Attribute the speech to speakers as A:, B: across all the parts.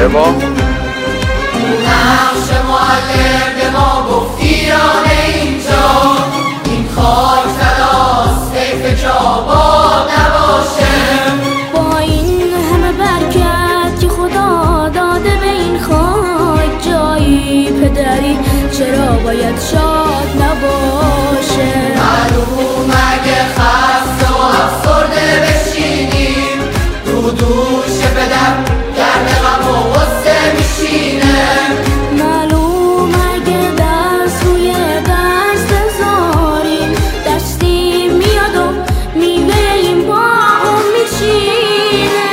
A: اشتباه.
B: نقش معلم به ما گفت ایران اینجا این خاک تلاست حیف که آباد نباشه.
C: با این همه برکت که خدا داده به این خاک، جایی پدری چرا باید شاد نباشه؟
B: معلوم اگه خسته و افسرده بشینیم رو دوش پدر گرد غم و غصه میشینه.
C: معلوم اگه دست روی دست بذاریم دستی میاد و میوه این باغ میچینه.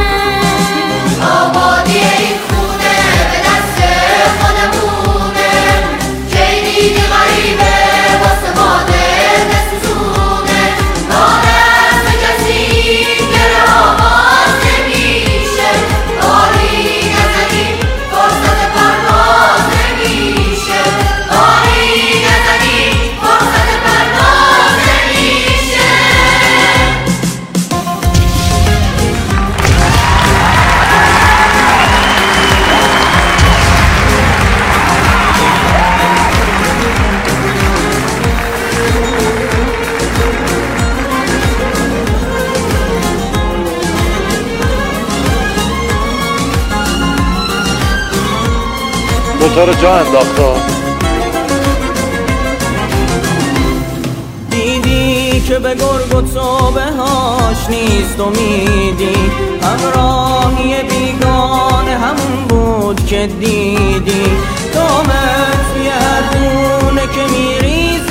B: آبادی این خونه به دست خودمونه، کی دیدی غریبه واسه ما دل نسوزونه. نارس به کسی گره آواز نمیشه، آری نزدی فرصت پرواز نمیشه، آری نزدی فرصت پرواز نمیشه.
A: دوتا رو جا انداختا.
D: دیدی که به گرگ و توبه هاش نیست امیدی، همراهی بیگانه همون بود که دیدی. تومت توی هر دونه که میریز